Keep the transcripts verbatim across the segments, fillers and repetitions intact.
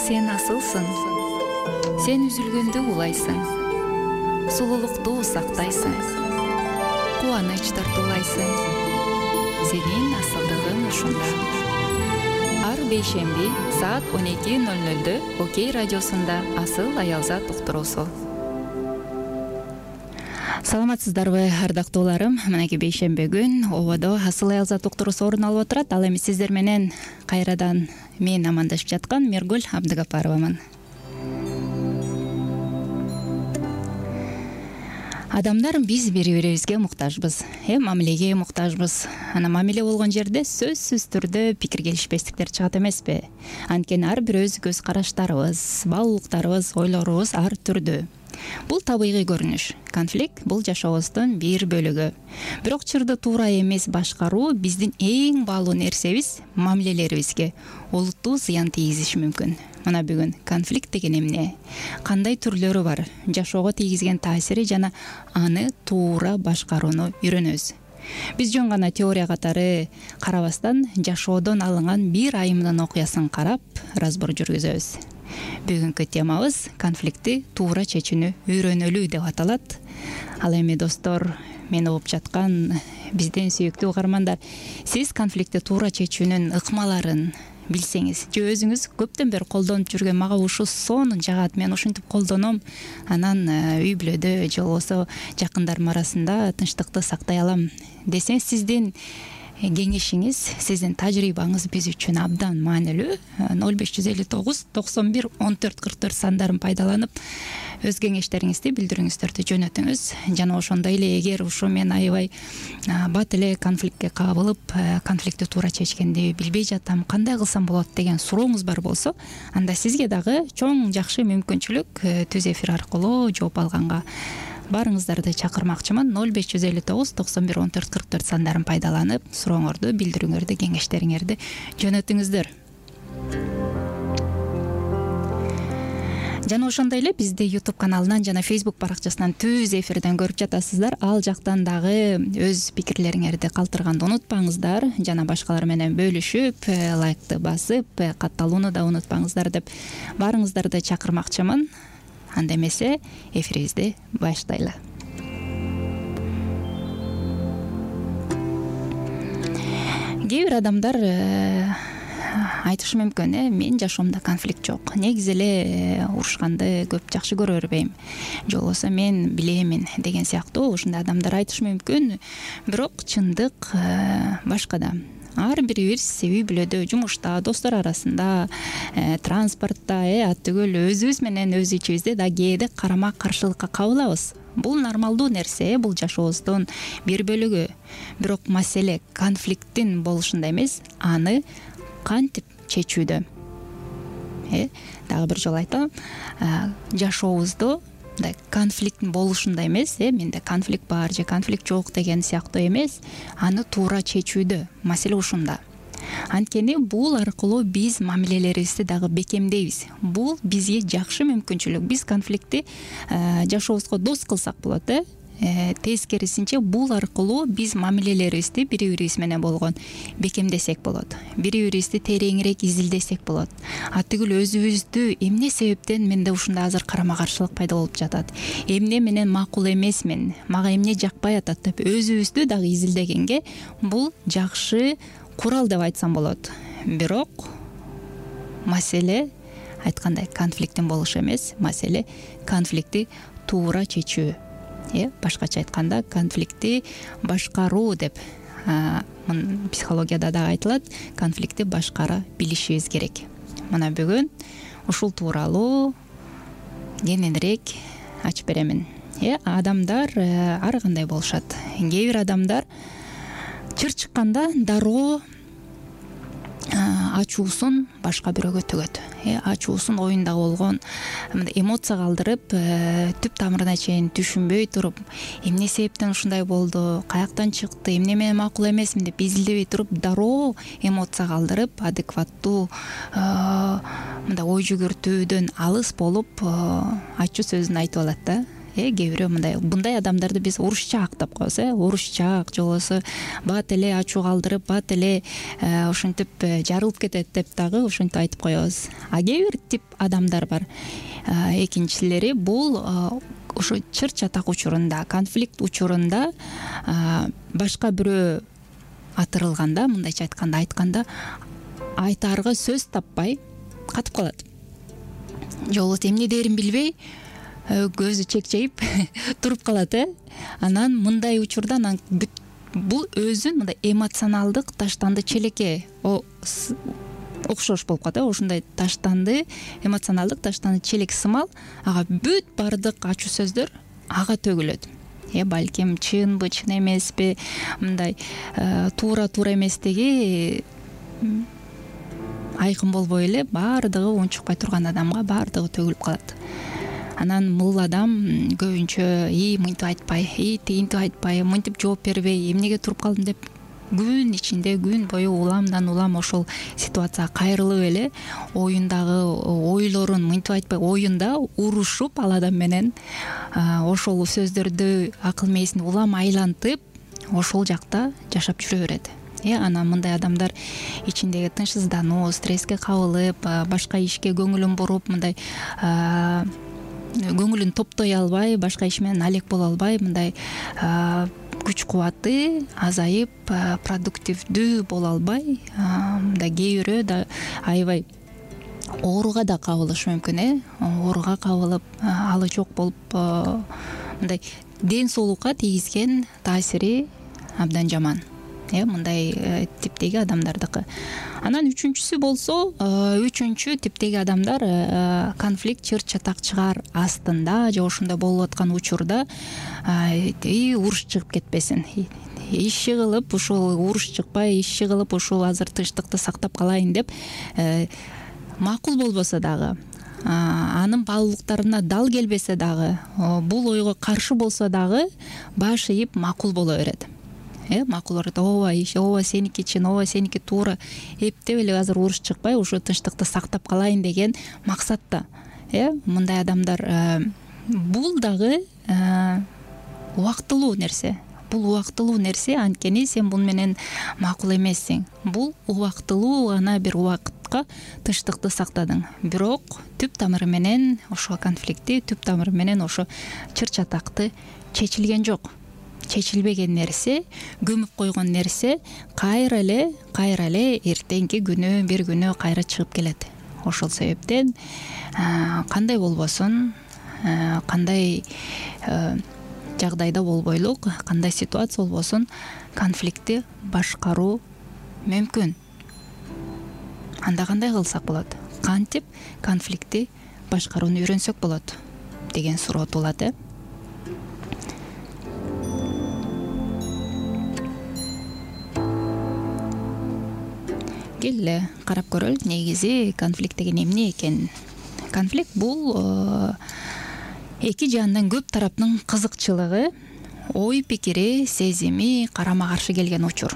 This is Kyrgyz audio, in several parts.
Сен асылсың, сен үзүлгөндө улайсың, сулуулукту сактайсың, кубаныч тартуулайсың. Сенин асылдыгың ушунда. Ар бейшемби саат он эки ноль нольдө Окей радиосунда Асыл Аялзат уктуруусу. Саламатсыздарбы, ардактууларым? Мынакей бейшемби күн ободо Асыл Аялзат уктуруусу орун алып отурат. Ал эми сиздер менен кайрадан мен амандашып жаткан Мергүл Абдыгапаровамын. Адамдар биз бири-бирибизге муктажбыз, э мамилеге муктажбыз. Ана мамиле болгон жерде сөзсүз түрдө пикир келишпестиктер чыгат эмеспи? Анткени ар бирөөбүз көз караштарыбыз, баалуулуктарыбыз, ойлорубуз ар түрдүү. Бул табигый көрүнүш. Конфликт бул жашообуздун бир бөлүгү. Бирок чырды туура эмес башкаруу биздин эң баалуу нерсебиз, мамилелерибизге олуттуу зыян тийгизиши мүмкүн. Мына бүгүн конфликт деген эмне? Кандай түрлөрү бар? Жашоого тийгизген таасири жана аны туура башкарууну үйрөнөбүз. Биз жөн гана теория катары карабастан жашоодон алынган бир айымдын окуясын карап, разбор жүргүзөбүз. Бүгүнкү темабыз конфликтти туура чечүүнү үйрөнөлүү деп аталат. Ал эми достор, мени угуп жаткан биздин сүйүктүү угармандар, сиз конфликтти туура чечүүнүн ыкмаларын билсеңиз, же өзүңүз көптөн бери колдонуп жүргөн мага ушул сонун жагат, мен ушинтип колдоном, анан үй бүлөдө же болбосо жакындарым арасында тынчтыкты сактай алам десеңиз, сиздин кеңешиңиз, сиздин тажрыйбаңыз биз үчүн абдан маанилүү. ноль беш жүз элүү тогуз токсон бир он төрт кырк төрт сандарын пайдаланып өз кеңештериңизди, билдирүүңүздөрдү жөнөтүңүз. Жана ошондой эле эгер ушу мен аябай бат эле конфликтке кабылып, конфликтти туура чечкенди билбей жатам, кандай кылсам болот деген сурооңуз бар болсо, анда сизге дагы чоң жакшы мүмкүнчүлүк түз эфир аркылуу жооп алганга барыңыздарды чакырмакчымын. ноль беш жүз элүү тогуз токсон бир он төрт кырк төрт сандарын пайдаланып сурооңорду, билдирүүңөрдү, кеңештериңерди жөнөтүңүздөр. Жана ошондой эле бизди YouTube каналынан жана Facebook баракчасынан түз эфирден көрүп жатасыздар. Ал жактан дагы өз пикирлериңерди калтырганды унутпаңыздар. Жана башкалар менен бөлүшүп, лайкты басып, катталууну да унутпаңыздар деп барыңыздарды чакырмакчымын. Анда эмесе эфирибизди баштайлы. Кээ бир адамдар айтышы мүмкүн, э мен жашоомдо конфликт жок. Негизи эле урушканды көп жакшы көрө бербейм. Же болбосо мен билемин деген сыяктуу ушундай адамдар айтышы мүмкүн. Бирок чындык башкада. Ар бирибиз үй бүлөдө, жумушта, достор арасында, э, транспортто, э, аттүгүл өзүбүз менен өз ичибизде да кээде карама каршылыкка кабылабыз. Бул нормалдуу нерсе, бул жашообуздун бир бөлүгү. Бирок маселе конфликттин болушунда эмес, аны кантип чечүүдө. Э, дагы бир жолу айтам, жашообузда конфликттин болушунда эмес, э менде конфликт бар же конфликт жок деген сыяктуу эмес, аны туура чечүүдө. Маселе ушунда. Анткени бул аркылуу биз мамилелерибизди дагы бекемдейбиз. Бул бизге жакшы мүмкүнчүлүк. Биз конфликтти жашообузга дос кылсак болот, э тескерисинче бул аркылуу биз мамилелерибизди бири-бирибиз менен болгон бекемдесек болот. Бири-бирибизди тереңирээк изилдесек болот. Аттыгыл өзүбүздү эмне себептен менде ушундай азыр карама каршылык пайда болуп жатат, эмне менен макул эмесмин, мага эмне жакпай атат деп өзүбүздү дагы изилдегенге бул жакшы курал деп айтсам болот. Бирок маселе айткандай конфликттин болушу эмес, маселе конфликтти туура чечүү. Э, башкача айтканда конфликтти башкаруу деп психологияда да айтылат. Конфликтти башкара билишибиз керек. Мына бүгүн ушул тууралуу кененирээк ачып беремин. Э, адамдар ар кандай болушат. Кээ бир адамдар чыр чыкканда дароо ачуусун башка бирөөгө төгөт. Э, ачуусун оюнда болгон эмоция калдырып, түп тамырына чейин түшүнбөй туруп, эмне себептен ушундай болду, каяктан чыкты, эмне менен макул эмесмин деп изилдебей туруп, дароо эмоция калдырып, адекваттуу мындай ой жүгүртүүдөн алыс болуп, ачуу сөзүн айтып алат да. э кээ бирөө мындай мындай адамдарды биз урушчаак деп коебуз, э урушчаак же болбосо бат эле ачуу калтырып, бат эле ошентип жарылып кетет деп дагы ошентип айтып коебуз. А кээ бир тип адамдар бар. Экинчилери бул ошо чыр чатак учурунда, конфликт учурунда башка бирөө атырылганда, мындайча айтканда айтканда айтаарга сөз таппай катып калат. Же болбосо эмне дээрин билбей көзү чекчейип туруп калат, э анан мындай учурда анан бул өзүн мындай эмоционалдык таштанды челекке окшош болуп калат, э ушундай таштанды эмоционалдык таштанды челек сымал ага бүт баардык ачуу сөздөр ага төгүлөт. Э балким чынбы, чын эмеспи, мындай туура туура эместиги айкын болбой эле баардыгы унчукпай турган адамга баардыгы төгүлүп калат. Анан бул адам көбүнчө и мынтип айтпай, и тигинтип айтпай, мынтип жооп бербей, эмнеге туруп калдым деп күн ичинде күн бою уламдан улам ошол ситуацияга кайрылып эле оюндагы ойлорун мынтип айтпай оюнда урушуп ал адам менен ошол сөздөрдү акыл мээсин улам айлантып ошол жакта жашап жүрө берет. Э анан мындай адамдар ичиндеги тынчсыздануу, стресске кабылып, башка ишке көңүлүн буруп, мындай көңүлүн топтой албай, башка иш менен алек боло албай, мындай күч кубаты азайып, продуктивдүү боло албай, мындай кээ бирөө да аябай ооруга да кабылышы мүмкүн, э ооруга кабылып, алы жок болуп, мындай ден соолукка тийгизген таасири абдан жаман. Э мындай типтеги адамдардыкы. Анан үчүнчүсү болсо, үчүнчү типтеги адамдар конфликт чыр чатакчыгар астында же ошондой болуп аткан учурда и уруш чыгып кетпесин. Иши кылып ушул уруш чыкпай, иши кылып ушул азыр тынчтыкты сактап калайын деп макул болбосо дагы, анын баалуулуктарына дал келбесе дагы, бул ойго каршы болсо дагы баш ийип макул боло берет. Э макул болот, ооба иш, ооба сеники чын, ооба сеники туура, эптеп эле азыр уруш чыкпай ушу тынчтыкты сактап калайын деген максатта. Э мындай адамдар бул дагы убактылуу нерсе. Бул убактылуу нерсе, анткени сен бул менен макул эмессиң. Бул убактылуу гана бир убакытка тынчтыкты сактадың. Бирок түп тамыры менен ошо конфликтти, түп тамыры менен ошо чыр чатакты чечилген жок. Чечилбеген нерсе, көмүп койгон нерсе кайра эле, кайра эле эртеңки күнү, бир күнү кайра чыгып келет. Ошол себептен кандай болбосун, кандай жагдайда болбойлук, кандай ситуация болбосун, конфликтти башкаруу мүмкүн. Анда кандай кылсак болот? Кантип конфликтти башкарууну үйрөнсөк болот деген суроо туулат, э? Келе карап көрөлүк, негизи конфликт деген эмне экен? Конфликт бул эки жандан көп тараптын кызыкчылыгы, ой пикири, сезими карама каршы келген учур.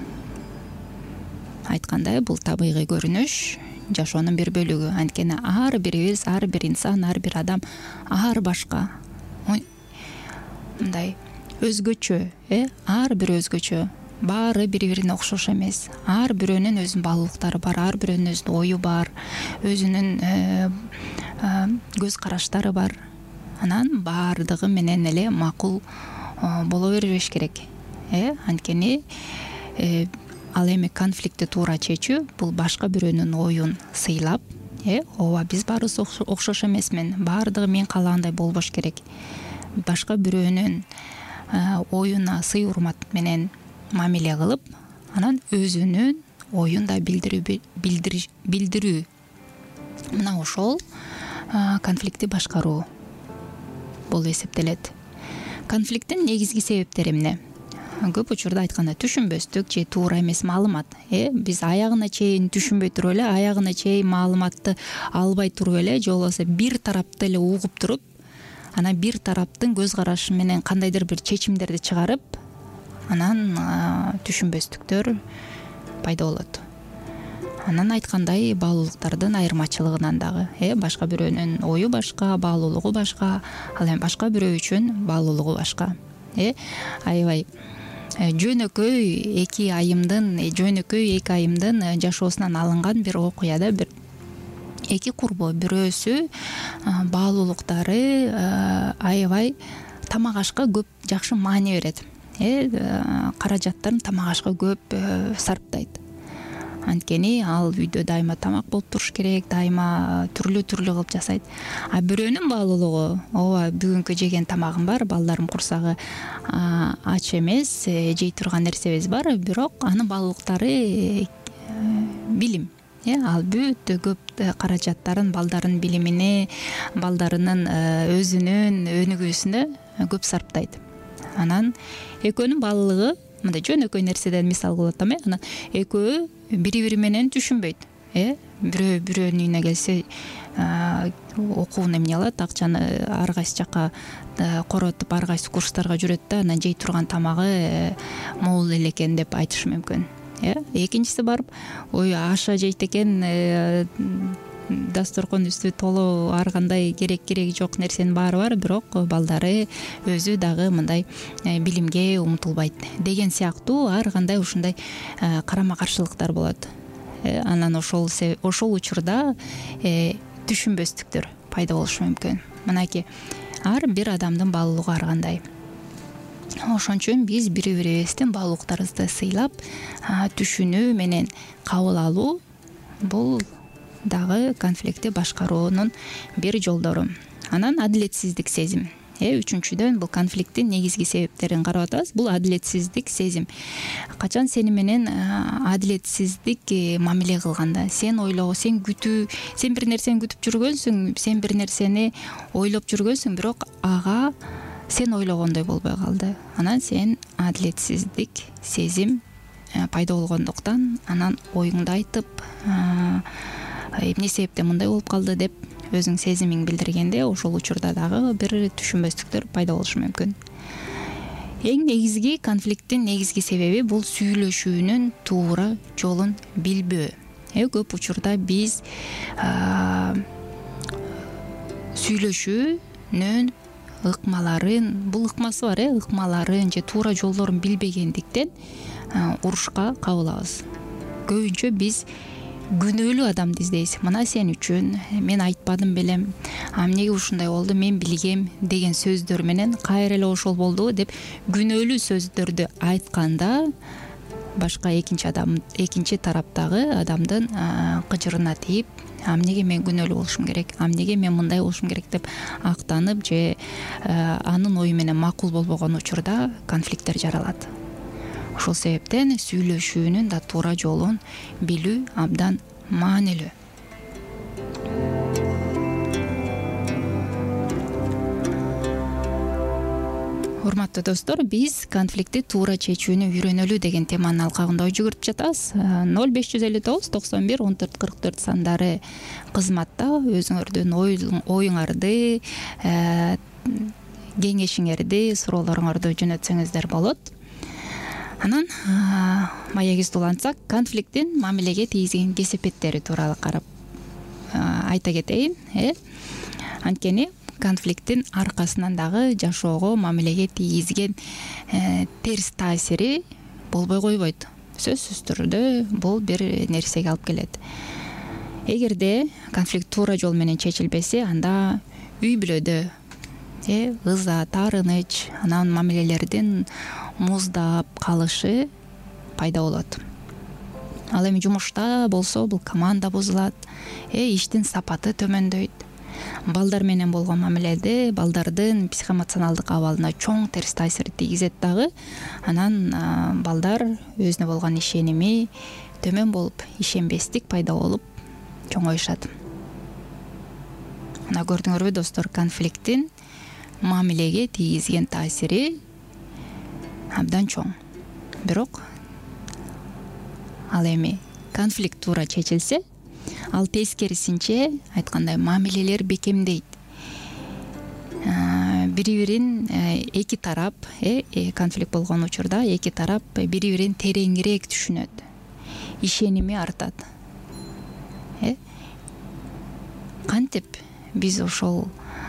Айткандай, бул табигый көрүнүш, жашоонун бир бөлүгү. Анткени ар бирибиз, ар бир инсан, ар бир адам ар башка. Мындай өзгөчө, э, ар бир өзгөчө. Баары бири-бирине окшош эмес. Ар бирөөнүн өзүнүн баалуулуктары бар, ар бирөөнүн өзүнүн ою бар, өзүнүн көз караштары бар. Анан баардыгы менен эле макул боло бербеш керек. Э, анткени ал эми конфликтти туура чечүү бул башка бирөөнүн оюн сыйлап, э, ооба биз баарыбыз окшош эмесмин, баардыгы мен каалагандай болбош керек. Башка бирөөнүн оюна сый урмат менен мамиле кылып, анан өзүнүн оюн да билдирүү билдирүү. Мына ошол конфликтти башкаруу болуп эсептелет. Конфликттин негизги себептери эмне? Көп учурда айтканда түшүнбөстүк же туура эмес маалымат. Э, биз аягына чейин түшүнбөй туруп эле, аягына чейин маалыматты албай туруп эле, же болбосо бир тарапты эле угуп туруп, анан бир тараптын көз карашы менен кандайдыр бир чечимдерди чыгарып, анан түшүнбөстүктөр пайда болот. Анан айткандай баалуулуктардын айырмачылыгынан дагы э башка бирөөнүн ою башка, баалуулугу башка, ал эми башка бирөө үчүн баалуулугу башка. э аябай жөнөкөй эки айымдын жөнөкөй эки айымдын жашоосунан алынган бир окуяда бир эки курбу бирөөсү баалуулуктары аябай тамак ашка көп жакшы маани берет. э каражаттарын тамак ашка көп сарптайт. Анткени ал үйдө дайыма тамак болуп туруш керек, дайыма түрлүү түрлүү кылып жасайт. А бирөөнүн баалуулугу ооба бүгүнкү жеген тамагым бар, балдарым курсагы ач эмес, жей турган нерсебиз бар, бирок анын баалуулуктары билим. э ал бүт көп каражаттарын балдардын билимине, балдарынын өзүнүн өнүгүүсүнө көп сарптайт. Анан экөөнүн баалуулугу мындай жөнөкөй нерседен мисал кылып атам. э анан экөө бири бири менен түшүнбөйт. э бирөө бирөөнүн үйүнө келсе окууну эмне алат, акчаны ар кайсы жака коротуп ар кайсы курстарга жүрөт да, анан жей турган тамагы могул эле экен деп айтышы мүмкүн. э экинчиси барып, ой аша жейт экен, дасторкон үстү толуу ар кандай керек кереги жок нерсенин баары бар, бирок балдары өзү дагы мындай билимге умтулбайт деген сыяктуу ар кандай ушундай карама каршылыктар болот. Анан ошол ошол учурда түшүнбөстүктөр пайда болушу мүмкүн. Мынакей ар бир адамдын баалуулугу ар кандай. Ошон үчүн биз бири бирибиздин баалуулуктарыбызды сыйлап, түшүнүү менен кабыл алуу бул дагы конфликтти башкаруунун бир жолдору. Анан адилетсиздик сезим. э үчүнчүдөн бул конфликттин негизги себептерин карап атабыз. Бул адилетсиздик сезим. Качан сени менен адилетсиздик мамиле кылганда, сен ойлоо, сен күтүү, сен бир нерсени күтүп жүргөнсүң, сен бир нерсени ойлоп жүргөнсүң, бирок ага сен ойлогондой болбой калды. Анан сен адилетсиздик сезим пайда болгондуктан анан оюңду айтып, эмне себептен мындай болуп калды деп өзүң сезимиң билдиргенде, ошол учурда дагы бир түшүнбөстүктөр пайда болушу мүмкүн. Эң негизги конфликттин негизги себеби бул сүйлөшүүнүн туура жолун билбөө. Э көп учурда биз сүйлөшүүнүн ыкмаларын, бул ыкмасы бар, э ыкмаларын же туура жолдорун билбегендиктен урушка кабылабыз. Көбүнчө биз күнөөлүү адамды издейбиз. Мына сен үчүн, мен айтпадым белем, а эмнеге ушундай болду, мен билгем деген сөздөр менен кайра эле ошол болду деп күнөөлүү сөздөрдү айтканда, башка экинчи адам, экинчи тараптагы адамдын кыжырына тийип, а эмнеге мен күнөөлүү болушум керек, а эмнеге мен мындай болушум керек деп актанып же анын ою менен макул болбогон учурда конфликттер жаралат. Ошол себептен сүйлөшүүнүн да туура жолун билүү абдан маанилүү. Урматтуу достор, биз конфликтти туура чечүүнү үйрөнөлү деген теманын алкагында ой жүгүртүп жатабыз. ноль беш жүз элүү тогуз токсон бир он төрт кырк төрт сандары кызматта өзүңөрдүн оюңарды, кеңешиңерди, суроолоруңарды жөнөтсөңүздөр болот. Анан маегибизди улантсак, конфликттин мамилеге тийгизген кесепеттери тууралуу карап айта кетейин. э Анткени конфликттин аркасынан дагы жашоого, мамилеге тийгизген терс таасири болбой койбойт. Сөзсүз түрдө бул бир нерсеге алып келет. Эгерде конфликт туура жол менен чечилбесе, анда үй бүлөдө э ыза, таарыныч, анан мамилелердин муздап калышы пайда болот. Ал эми жумушта болсо бул команда бузулат, э иштин сапаты төмөндөйт. Балдар менен болгон мамиледе балдардын психоэмоционалдык абалына чоң терс таасир тийгизет дагы. Анан балдар өзүнө болгон ишеними төмөн болуп, ишенбестик пайда болуп чоңоюшат. Мына көрдүңөрбү достор, конфликттин мамилеге тийгизген таасири абдан чоң. Бирок ал эми конфликт туура чечилсе, ал тескерисинче айткандай мамилелер бекемдейт. Бири-бирин эки тарап, э конфликт болгон учурда эки тарап бири-бирин тереңирээк түшүнөт. Ишеними артат. э кантип биз ошол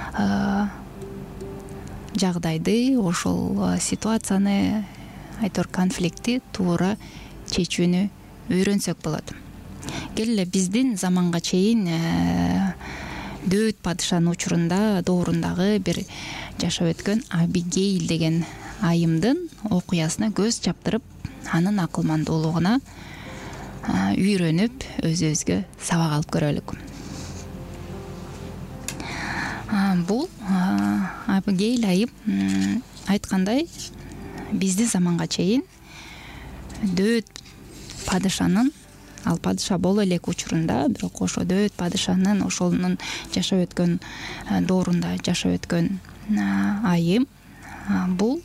жагдайды, ошол ситуацияны, айтор конфликтти туура чечүүнү үйрөнсөк болот. Келе биздин заманга чейин Дөөт падышанын учурунда доорундагы бир жашап өткөн Абигейл деген айымдын окуясына көз чаптырып, анын акылмандуулугуна үйрөнүп, өзүбүзгө сабак алып көрөлүк. Бул Абигейл айым айткандай, биздин заманга чейин Дөөт падышанын, ал падыша боло элек учурунда, бирок ошо Дөөт падышанын ошонун жашап өткөн доорунда жашап өткөн айым, бул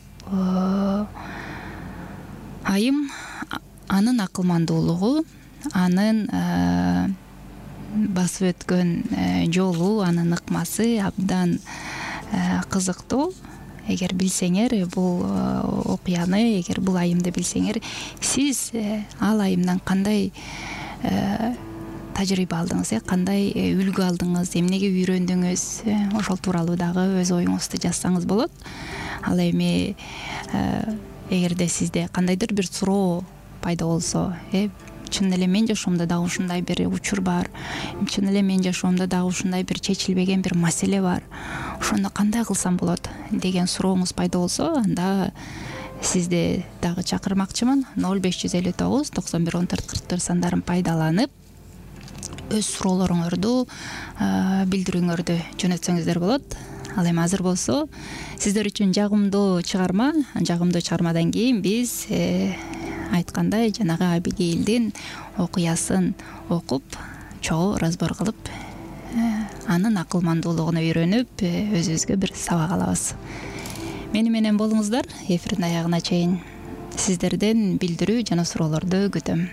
айым анын акылмандуулугу, анын басып өткөн жолу, анын ыкмасы абдан кызыктуу. Эгер билсеңер, бул окуяны, эгер бул айымды билсеңер, сиз ал айымдан кандай тажрыйба алдыңыз, кандай үлгү алдыңыз, эмнеге үйрөндүңүз, ошол тууралуу дагы өз оюңузду жазсаңыз болот. Ал эми эгерде сизде кандайдыр бир суроо пайда болсо, э чын эле мен жашоомдо дагы ушундай бир учур бар, чын эле мен жашоомдо дагы ушундай бир чечилбеген бир маселе бар, ошондо кандай кылсам болот деген сурооңуз пайда болсо, анда сизди дагы чакырмакчымын. ноль беш жүз элүү тогуз токсон бир он төрт кырк төрт сандарын пайдаланып, өз суроолоруңорду, билдирүүңөрдү жөнөтсөңүздөр болот. Ал эми азыр болсо, сиздер үчүн жагымдуу чыгарма, жагымдуу чыгармадан кийин биз айткандай жанагы Абигейлдин окуясын окуп, чогуу разбор кылып, анын акылмандуулугуна үйрөнүп, өзүбүзгө бир сабак алабыз. Мени менен болуңуздар, эфирдин аягына чейин сиздерден билдирүү жана суроолорду күтөм.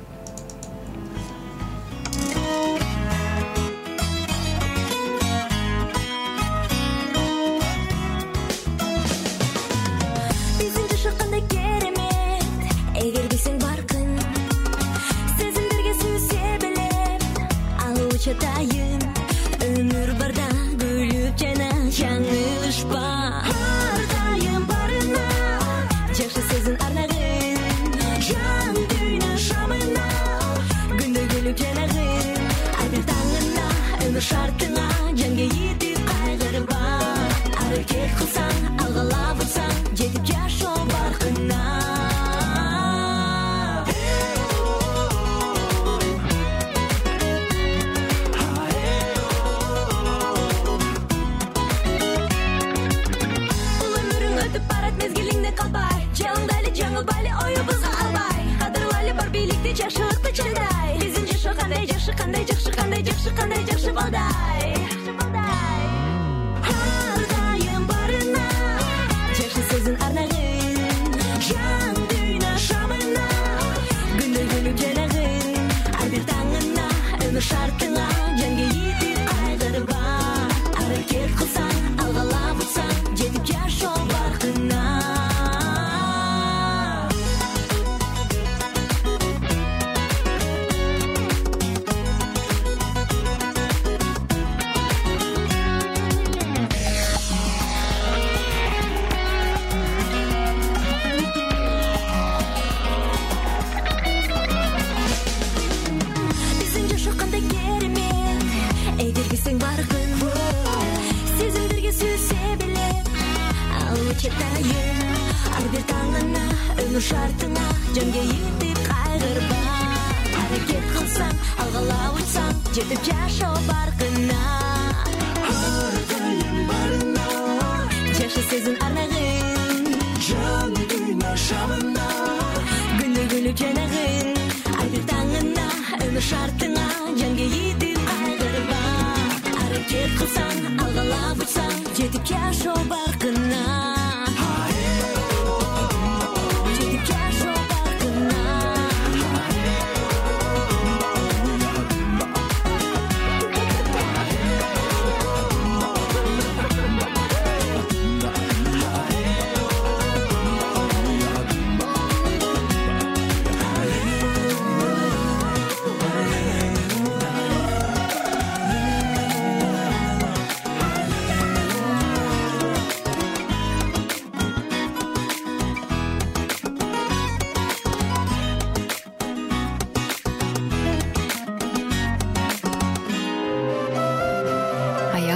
Ömür barda gülüp jana жаңылышпа. Ар кайым барына жакшы сөзүн арнагын, жан дүйнө шамына күндө гүлүп жанагын. Ар бир таңына өмүр шартыңа жанга етип кайгырба. Аракет кылсаң, алгалап утсаң, жетип жашоо баркына. Жаңылбайлы оюбузга албай, кадырлайлы бар бийликти жашыкты чандай. Биздин жашоо кандай жакшы, кандай жакшы, кандай жакшы, кандай жакшы балдай. Ар кайым барына жакшы сөзүн арнагын, жан дүйнө шамына күндө гүлүп жанагын. Ар бир таңына өмүр шартыңа жанга етип кайгырба. Аракет кылсаң, алгалап утсаң, жетип жашоо баркына. Ар бир таңына өмүр шартыңа жанга етип кайгырба. Аракет кылсаң, алгалап утсаң, жетип жашоо баркына. Ар кайым барына жакшы сөзүн арнагын, жан дүйнө шамына күндө гүлүп жанагын. Ар бир таңына өмүр шартыңа жанга етип кайгырба. Аракет кылсаң, алгалап утсаң, жетип жашоо баркына.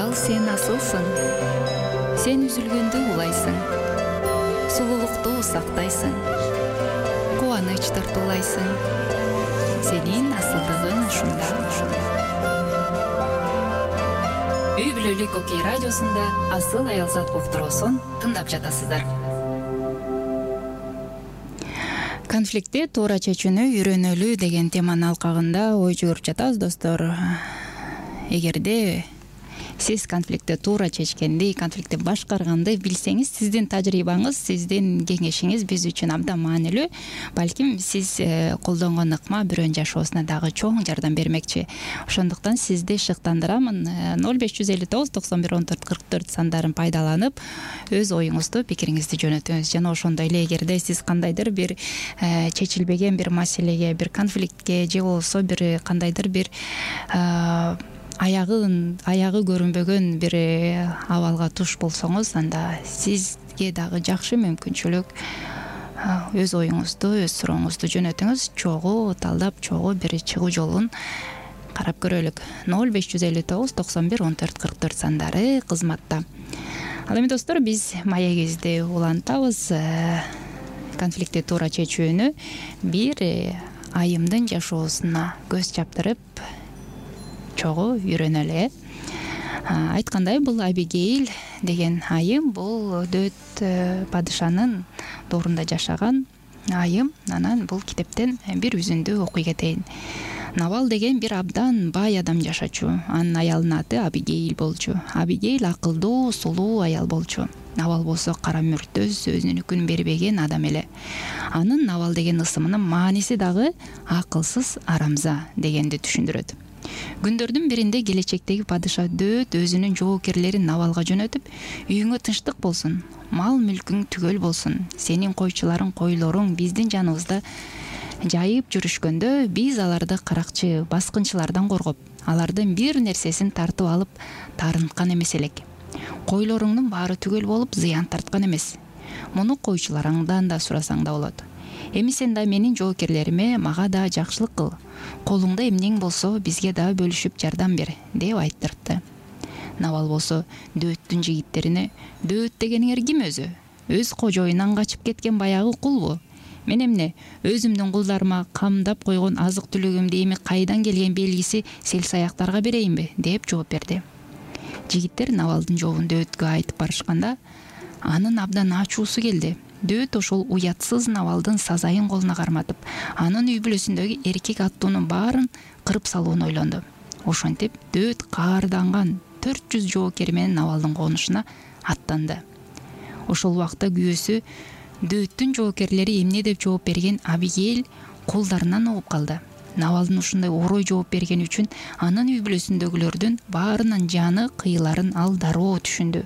ал сен асылсың, сен үзүлгөндө улайсың, сулуулукту сактайсың, кубанычтар туулайсың, сенин асылдыгың ушунда. Үй бүлөлүк Окей радиосунда Асыл аялзат уктуруусун тыңдап жатасыздар. Конфликтти туура чечүүнү үйрөнөлү деген теманын алкагында ой жүгүрүп жатабыз, достор. Эгерде сиз конфликтти туура чечкенди, конфликтти башкарганды билсеңиз, сиздин тажрыйбаңыз, сиздин кеңешиңиз биз үчүн абдан маанилүү. Балким сиз колдонгон ыкма бирөөнүн жашоосуна дагы чоң жардам бермекчи. Ошондуктан сизди шыктандырамын. ноль беш жүз элүү тогуз токсон бир он төрт кырк төрт сандарын пайдаланып, өз оюңузду, пикириңизди жөнөтүңүз. Жана ошондой эле эгерде сиз кандайдыр бир чечилбеген бир маселеге, бир конфликтке же болбосо бир кандайдыр бир аягын аягы көрүнбөгөн бир абалга туш болсоңуз, анда сизге дагы жакшы мүмкүнчүлүк өз оюңузду, өз сурооңузду жөнөтүңүз. Чогуу талдап, чогуу бир чыгуу жолун карап көрөлүк. ноль беш жүз элүү тогуз токсон бир он төрт кырк төрт сандары кызматта. Ал эми достор, биз маегибизди улантабыз. Конфликтти туура чечүүнү бир айымдын жашоосуна көз чаптырып чогуу үйрөнөлү. Айткандай, бул Абигейл деген айым, бул Дөт падышанын доорунда жашаган айым. Анан бул китептен бир үзүндү окуй кетейин. Навал деген бир абдан бай адам жашачу. Анын аялынын аты Абигейл болчу. Абигейл акылдуу, сулуу аял болчу. Навал болсо кара мүртөз, өзүнүкүн бербеген адам эле. Анын Навал деген ысымынын мааниси дагы акылсыз арамза дегенди түшүндүрөт. Күндөрдүн биринде келечектеги падыша Дөт өзүнүн жоокерлерин Навалга жөнөтүп, үйүңө тынчтык болсун, мал мүлкүң түгөл болсун, сенин койчуларың, койлоруң биздин жаныбызда жайып жүрүшкөндө, биз аларды каракчы, баскынчылардан коргоп, алардын бир нерсесин тартып алып тарынткан эмес элек. Койлоруңдун баары түгөл болуп, зыян тарткан эмес. Муну койчуларыңдан да сурасаң да болот. Эми сен да менин жоокерлериме мага да жакшылык кыл. Колуңда эмнең болсо бизге да бөлүшүп жардам бер, деп айттырды. Навал болсо Дөттүн жигиттерине: "Дөт дегениңер ким өзү? Өз кожоюнан качып кеткен баягы кулбу? Мен эмне өзүмдүн кулдарыма камдап койгон азык түлүгүмдү эми кайдан келген белгиси сел саяктарга берейинби?" деп жооп берди. Жигиттер Навалдын жообун Дөткө айтып барышканда, анын абдан ачуусу келди. Дөт ошол уятсыз Навалдын сазайын колуна карматып, анын үй бүлөсүндөгү эркек аттуунун баарын кырып салууну ойлонду. Ошентип Дөт каарданган төрт жүз жоокери менен Навалдын конушуна аттанды. Ошол убакта күйөөсү Дөттүн жоокерлери эмне деп жооп берген Абигейл колдарынан угуп калды. Навалдын ушундай орой жооп бергени үчүн анын үй бүлөсүндөгүлөрдүн баарынын жаны кыйларын ал дароо түшүндү.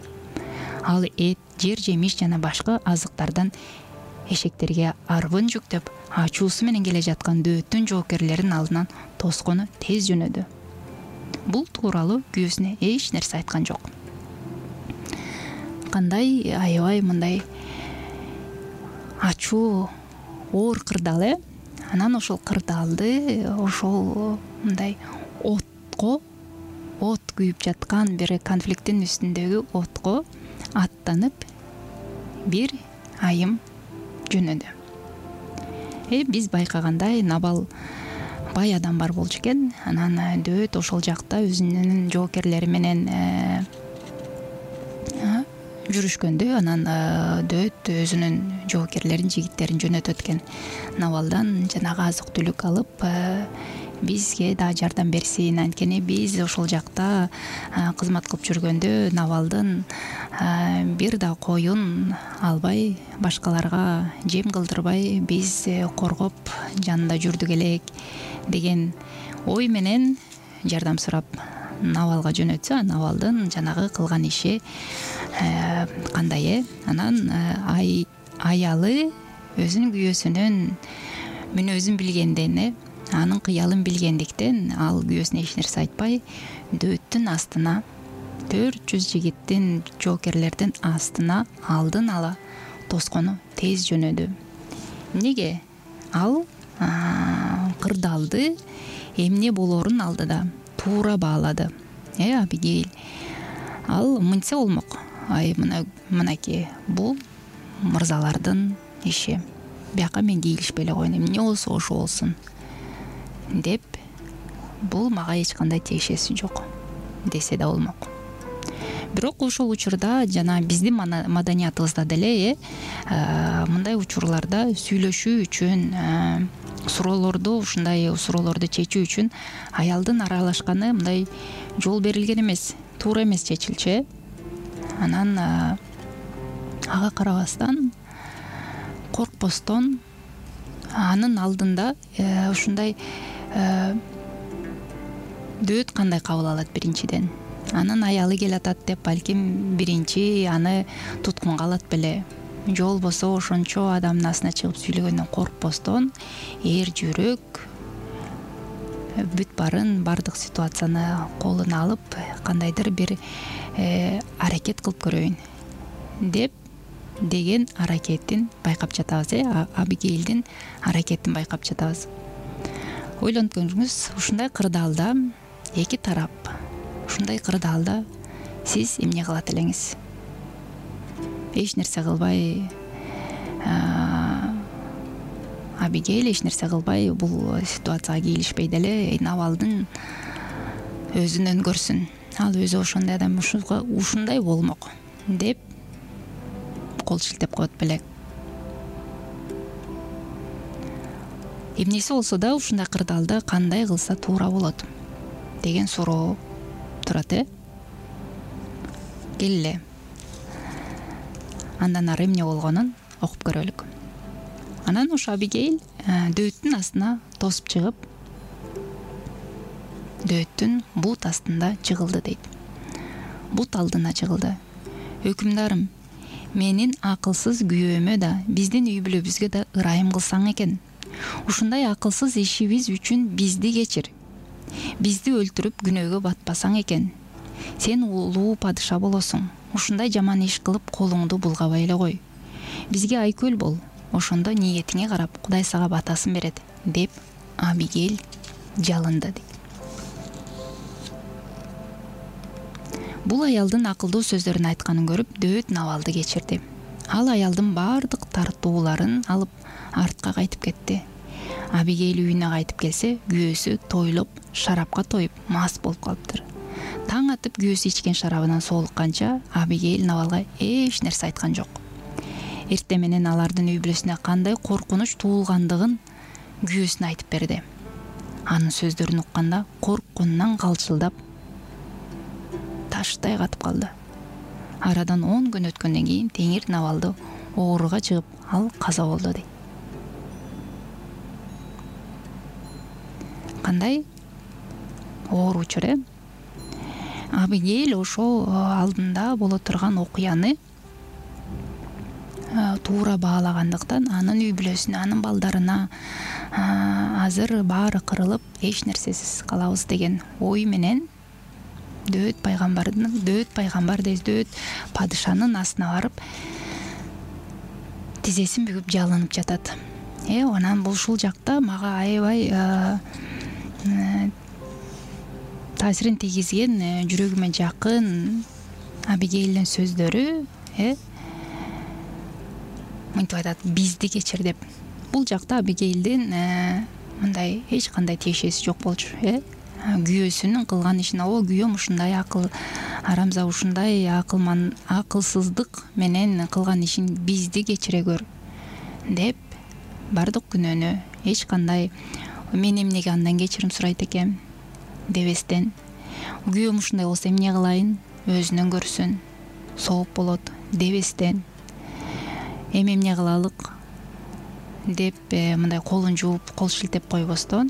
Ал эт, жер жемиш жана башка азыктардан эшектерге арбын жүктөп, ачуусу менен келе жаткан Дөттүн жоокерлеринин алдынан тоскону тез жөнөдү. Бул тууралуу күйөөсүнө эч нерсе айткан жок. Кандай аябай мындай ачуу, оор кырдаал э? Анан ошол кырдаалды ошол мындай отко, от күйүп жаткан бир конфликттин үстүндөгү отко аттанып бир айым жөнөдү. Э биз байкагандай, Навал бай адам бар болчу экен. Анан Дөт ошол жакта өзүнүн жоокерлери менен жүрүшкөндө, анан Дөт өзүнүн жоокерлерин, жигиттерин жөнөтөт экен. Навалдан жанагы азык түлүк алып, бизге да жардам берсин, анткени биз ошол жакта кызмат кылып жүргөндө Навалдын бир да коюн албай, башкаларга жем кылдырбай биз коргоп жанында жүрдүк элек деген ой менен жардам сурап Навалга жөнөтсө, Навалдын жанагы кылган иши кандай э? Анан ай аялы өзүнүн күйөөсүнүн мүнөзүн билгенден э, анын кыялын билгендиктен ал күйөөсүнө эч нерсе айтпай, Дөттүн астына, төрт жүз жигиттин, жоокерлердин астына алдын ала тоскону тез жөнөдү. Неге? Ал кырдаалды эмне болоорун алдыда туура баалады. Э Абигейл ал мынтсе болмок. Ай мына мынакей бул мырзалардын иши. Бияка мен кийлишпей эле коеюн, эмне болсо ошо болсун деп бул мага эч кандай тиешеси жок десе да болмок. Бирок ошол учурда жана биздин маданиятыбызда деле э мындай учурларда сүйлөшүү үчүн, суроолорду ушундай суроолорду чечүү үчүн аялдын аралашканы мындай жол берилген эмес, туура эмес чечилчү. Анан ага карабастан, коркпостон анын алдында ушундай дөөт кандай кабыл алат биринчиден. Анын аялы келатат деп балким биринчи аны туткунга алат беле. Же болбосо ошончо адамдын астына чыгып сүйлөгөндөн коркпостон эр жүрөк бүт барын бардык ситуацияны колуна алып кандайдыр бир аракет кылып көрөйүн деп деген аракетин байкап жатабыз. э Абигейлдин аракетин байкап жатабыз. Ойлонуп көрүңүз, ушундай кырдаалда эки тарап ушундай кырдаалда сиз эмне кылат элеңиз? Эч нерсе кылбай, Абигейл эч нерсе кылбай бул ситуацияга кийлишпей деле Навалдын өзүнөн көрсүн. Ал өзү ошондой адам, ушундай болмок деп кол шилтеп коет белек. Эмнеси болсо да ушундай кырдаалда кандай кылса туура болот деген суроо турат, э? Келе. Андан ары эмне болгонун окуп көрөлүк. Анан ошо Абигейл дөөттүн астына тосуп чыгып, дөөттүн бут астында жыгылды дейт. Бут алдына жыгылды. Өкүмдарым, менин акылсыз күйөөмө да, биздин үй бүлөбүзгө да ырайым кылсаң экен. Ушундай акылсыз ишибиз үчүн бизди кечир. Бизди өлтүрүп күнөөгө батпасаң экен. Сен улуу падыша болосуң. Ушундай жаман иш кылып колуңду булгабай эле кой. Бизге айкөл бол. Ошондо ниетиңе карап Кудай сага батасын берет деп Абигейл жалынды. Бул аялдын акылдуу сөздөрүн айтканын көрүп дөөт Навалды кечирди. Ал аялдын бардык тартууларын алып артка кайтып кетти. Абигейл үйүнө кайтып келсе, күйөөсү тойлоп, шарапка тоюп, мас болуп калыптыр. Таң атып күйөөсү ичкен шарабынан соолукканча Абигейл Навалга эч нерсе айткан жок. Эртең менен алардын үй бүлөсүнө кандай коркунуч туулгандыгын күйөөсүнө айтып берди. Анын сөздөрүн укканда коркконунан калчылдап таштай катып калды. Арадан он күн өткөндөн кийин Теңир Навалды ооруга чыгып, ал каза болду дейт. Кандай ооручур, э? Абигейл ошо алдында боло турган окуяны туура баалагандыктан анын үй бүлөсүнө, анын балдарына азыр баары кырылып, эч нерсесиз калабыз деген ой менен дөөт пайгамбардын, дөөт пайгамбар дейт, дөөт падышанын астына барып тизесин бүгүп жалынып жатат. Э, анан бул ушул жакта мага аябай таасирин тийгизген, жүрөгүмө жакын Абигейлдин сөздөрү, э, мынтип айтат, бизди кечир деп. Бул жакта Абигейлдин мындай эч кандай тиешеси жок болчу, э? Күйөөсүнүн кылган ишине, о күйөөм ушундай акыл арамза, ушундай акылман, акылсыздык менен кылган ишин бизди кечире көр деп бардык күнөөнү эч кандай мен эмнеге андан кечирим сурайт экем дебестен, күйөөм ушундай болсо эмне кылайын, өзүнөн көрсүн, сооп болот дебестен, эми эмне кылалык деп мындай колун жууп, кол шилтеп койбостон,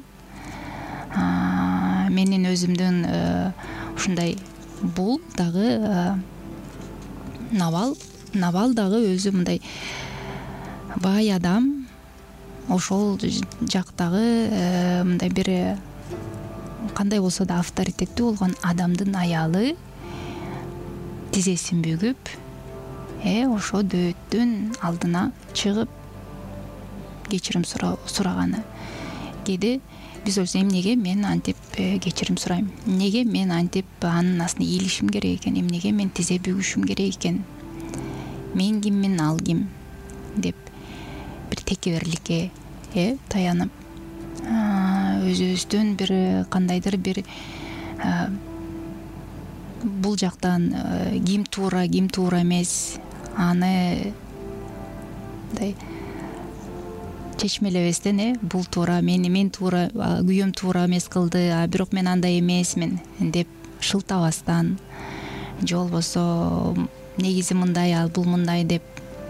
менин өзүмдүн ушундай бул дагы Навал, Навал дагы өзү мындай бай адам, ошол жактагы мындай бир кандай болсо да авторитеттүү болгон адамдын аялы тизесин бүгүп, э ошо дөөттүн алдына чыгып кечирим сураганы. Кээде биз ойлосок эмнеге мен антип кечирим сурайм, эмнеге мен антип анын астына ийилишим керек экен, эмнеге мен тизе бүгүшүм керек экен, мен киммин ал ким деп бир текеберликке э таянып өзүбүздөн бир кандайдыр бир бул жактан ким туура ким туура эмес аны мындай чечмелебестен э бул туура, мени мен туура, күйөөм туура эмес кылды, а бирок мен андай эмесмин деп шылтабастан же болбосо негизи мындай ал бул мындай деп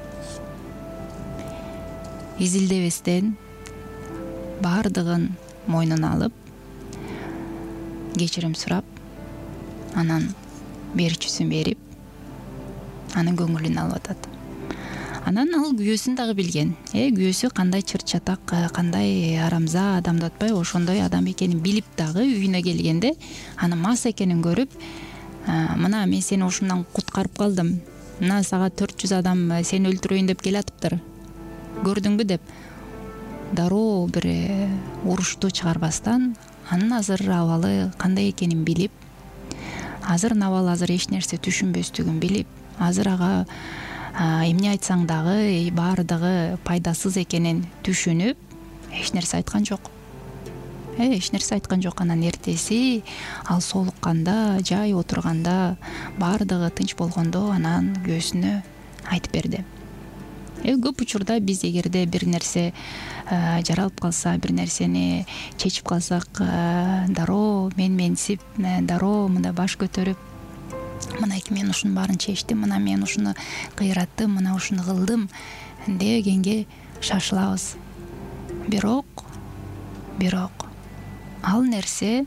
изилдебестен баардыгын мойнуна алып кечирим сурап анан берүүчүсүн берип анын көңүлүн алып атат. Анан ал күйөөсүн дагы билген, э күйөөсү кандай чырт чатак, кандай арамза адамды атпай ошондой адам экенин билип дагы үйүнө келгенде анын мас экенин көрүп, мына мен сени ушундан куткарып калдым, мына сага төрт жүз адам сени өлтүрөйүн деп келатыптыр, көрдүңбү деп дароо бир урушту чыгарбастан анын азыр абалы кандай экенин билип, азыр Навал азыр эч нерсе түшүнбөстүгүн билип, азыр ага эмне айтсаң дагы баардыгы пайдасыз экенин түшүнүп эч нерсе айткан жок. Э эч нерсе айткан жок. Анан эртеси ал соолукканда, жай отурганда, баардыгы тынч болгондо анан күйөөсүнө айтып берди. Э көп учурда биз эгерде бир нерсе жаралып калса, бир нерсени чечип калсак, дароо менменсип, дароо мындай баш көтөрүп, мынайки мен ушунун баарын чечтим, мына мен ушуну кыйраттым, мына ушуну кылдым дегенге шашылабыз. Бирок, бирок ал нерсе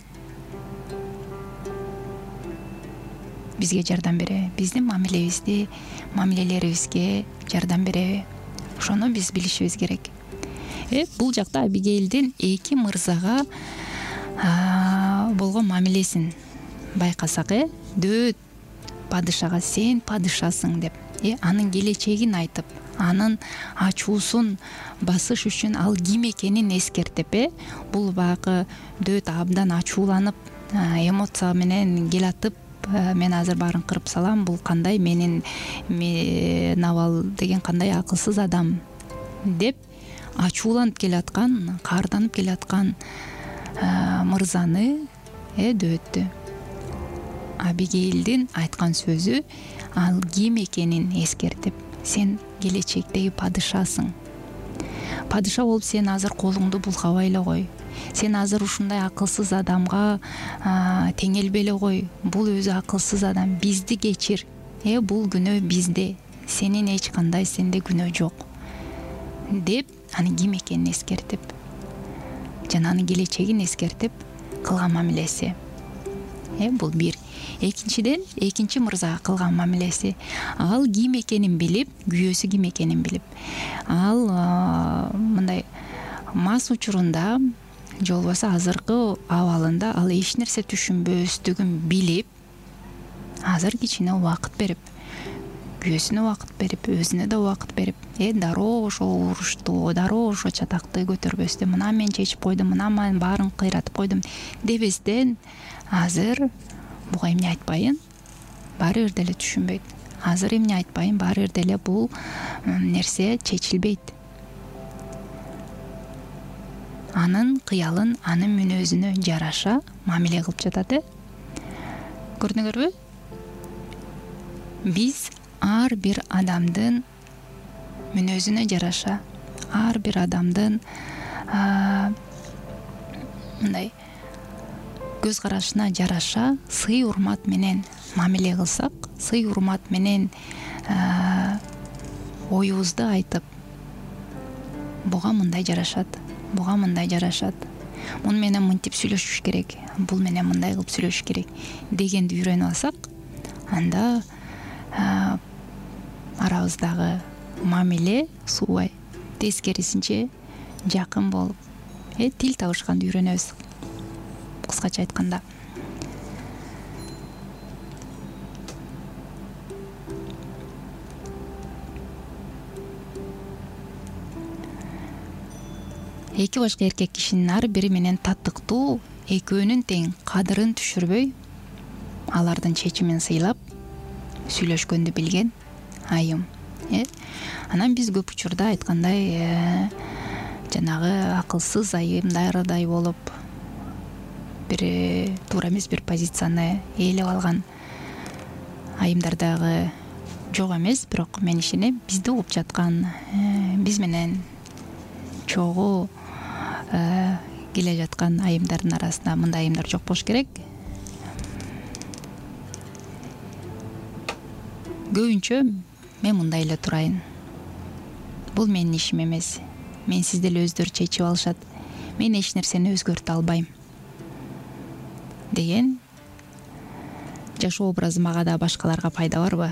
бизге жардам береби, биздин мамилебизди, мамилелерибизге жардам береби? Ошону биз билишибиз керек. Э бул жакта Абигейлдин эки мырзага болгон мамилесин байкасак, э дөт падышага сен падышасың деп, э анын келечегин айтып, анын ачуусун басыш үчүн ал ким экенин эскертип, э бул баягы дөт абдан ачууланып, эмоция менен келатып, мен азыр баарын кырып салам, бул кандай менин Навал деген кандай акылсыз адам деп ачууланып келаткан, каарданып келаткан мырзаны, э дөттү Абигейлдин айткан сөзү ал ким экенин эскертип, сен келечектеги падышасың. Падыша болуп сен азыр колуңду булкабай эле кой. Сен азыр ушундай акылсыз адамга теңелбей эле кой. Бул өзү акылсыз адам, бизди кечир. Э бул күнөө бизде. Сенин эч кандай сенде күнөө жок. Деп анын ким экенин эскертип, жана анын келечегин эскертип кылган мамилеси. Э бул бир. Экинчиден, экинчи мырзага кылган мамилеси. Ал ким экенин билип, күйөөсү ким экенин билип, ал мындай мас учурунда же болбосо азыркы абалында ал эч нерсе түшүнбөстүгүн билип, азыр кичине убакыт берип, күйөөсүнө убакыт берип, өзүнө да убакыт берип, э дароо ошол урушту, дароо ошо чатакты көтөрбөстөн, мына мен чечип койдум, мына мен баарын кыйратып койдум дебестен, азыр буга эмне айтпайын баары бир деле түшүнбөйт. Азыр эмне айтпайын баары бир деле бул нерсе чечилбейт. Анын кыялын анын мүнөзүнө жараша мамиле кылып жатат, э. Көрдүңөрбү? Биз ар бир адамдын мүнөзүнө жараша, ар бир адамдын мындай көз карашына жараша сый урмат менен мамиле кылсак, сый урмат менен оюбузду айтып, буга мындай жарашат, буга мындай жарашат, муну менен мынтип сүйлөшүш керек, бул менен мындай кылып сүйлөшүш керек дегенди үйрөнүп алсак, анда арабыздагы мамиле суубай, тескерисинче жакын болуп, э тил табышканды үйрөнөбүз. Кыскача айтканда. эки башка эркек кишинин ар бири менен таттыктуу, экөөнүн тең кадырын түшүрбөй, алардын чечимин сыйлап сүйлөшкөндү билген айым. Анан биз көп учурда айткандай жанагы акылсыз айымдардай болуп, бир туура эмес бир позицияны ээлеп алган айымдар дагы жок эмес, бирок мен ишенем бизди угуп жаткан, биз менен чогуу келе жаткан айымдардын арасында мындай айымдар жок болуш керек. Көбүнчө мен мындай эле турайын. Бул менин ишим эмес. Мен сизди эле өздөрү чечип алышат. Мен эч нерсени өзгөртө албайм деген жашоо образы мага да башкаларга пайда барбы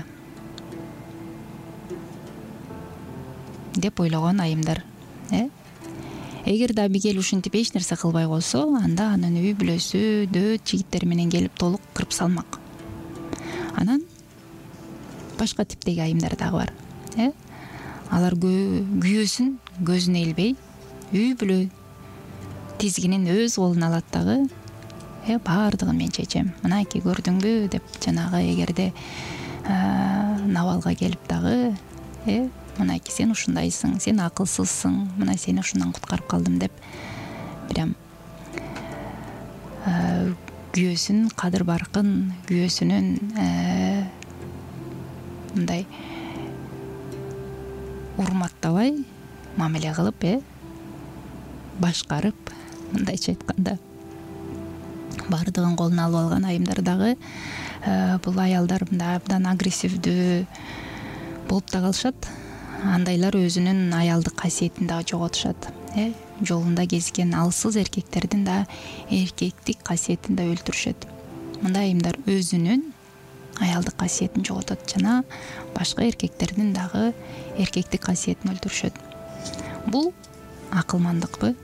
деп ойлогон айымдар. Эгер да Абигейл ушинтип эч нерсе кылбай койсо, анда анын үй бүлөсү дөт жигиттер менен келип толук кырып салмак. Анан башка типтеги айымдар дагы бар. Алар күйөөсүн көзүнө илбей, үй бүлө тизгинин өз колуна алат дагы, баардыгын мен чечем. Мынайки көрдүңбү деп жанагы эгерде Навалга келип дагы, мынайки сен ушундайсың, сен акылсызсың, мына сени ушундан куткарып калдым деп прям күйөөсүн кадыр баркын, күйөөсүнүн мындай урматтабай мамиле кылып, башкарып, мындайча айтканда баардыгын колуна алып алган айымдар дагы бул аялдар мындай абдан агрессивдүү болуп да калышат. Андайлар өзүнүн аялдык касиетин дагы жоготушат. Жолунда кезген алсыз эркектердин да эркектик касиетин да өлтүрүшөт. Мындай айымдар өзүнүн аялдык касиетин жоготот жана башка эркектердин дагы эркектик касиетин өлтүрүшөт. Бул акылмандыкпы?